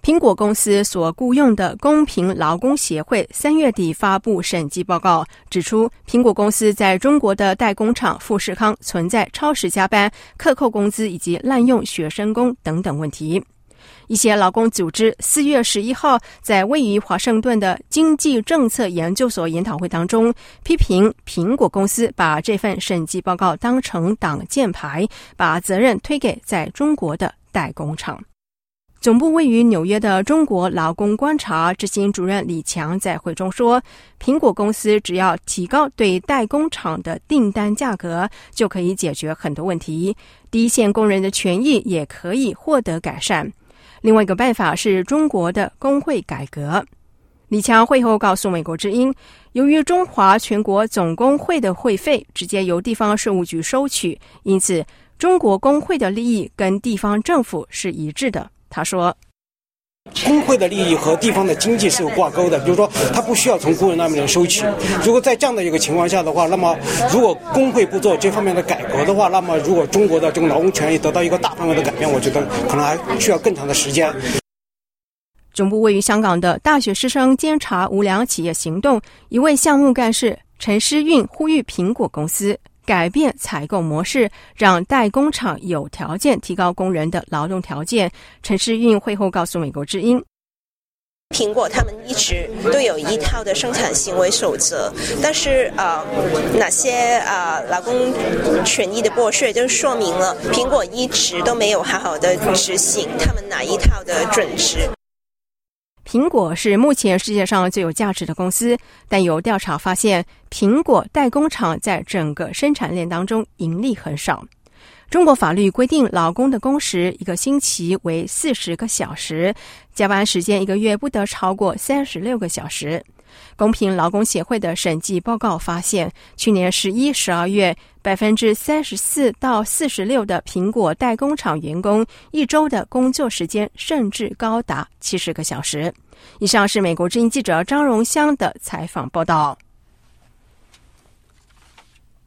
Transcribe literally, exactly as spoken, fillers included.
苹果公司所雇用的公平劳工协会三月底发布审计报告，指出苹果公司在中国的代工厂富士康存在超时加班、克扣工资以及滥用学生工等等问题。一些劳工组织四月十一号在位于华盛顿的经济政策研究所研讨会当中，批评苹果公司把这份审计报告当成挡箭牌，把责任推给在中国的代工厂。总部位于纽约的中国劳工观察执行主任李强在会中说，苹果公司只要提高对代工厂的订单价格，就可以解决很多问题，第一线工人的权益也可以获得改善。另外一个办法是中国的工会改革。李强会后告诉美国之音，由于中华全国总工会的会费直接由地方税务局收取，因此中国工会的利益跟地方政府是一致的。他说， 工会的利益和地方的经济是有挂钩的，比如说他不需要从工人那边收取。如果在这样的一个情况下的话，那么如果工会不做这方面的改革的话，那么如果中国的这个劳工权益得到一个大范围的改变，我觉得可能还需要更长的时间。 总部位于香港的大学师生监察无良企业行动一位项目干事陈诗韵呼吁苹果公司改变采购模式，让代工厂有条件提高工人的劳动条件。陈诗韵会后告诉美国之音， 苹果他们一直都有一套的生产行为守则，但是呃，哪些呃劳工权益的剥削就说明了苹果一直都没有好好的执行他们哪一套的准则。 苹果是目前世界上最有价值的公司，但有调查发现，苹果代工厂在整个生产链当中盈利很少。中国法律规定劳工的工时一个星期为四十个小时，加班时间一个月不得超过三十六个小时。公平劳工协会的审计报告发现，去年十一、十二月，百分之三十四到四十六的苹果代工厂员工一周的工作时间甚至高达七十个小时。以上是美国之音记者张荣香的采访报道。